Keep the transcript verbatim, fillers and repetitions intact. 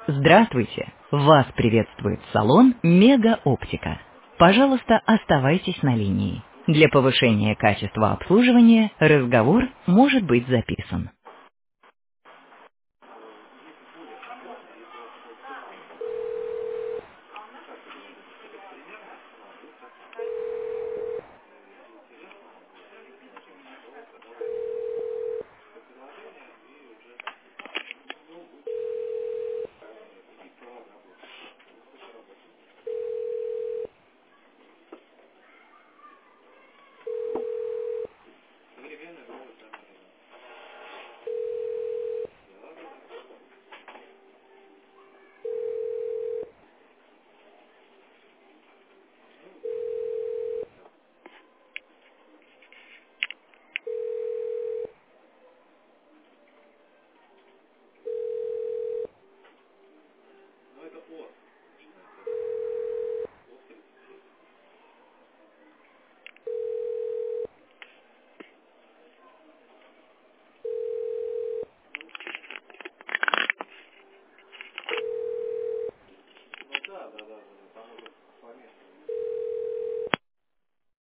Здравствуйте! Вас приветствует салон «Мега Оптика». Пожалуйста, оставайтесь на линии. Для повышения качества обслуживания разговор может быть записан.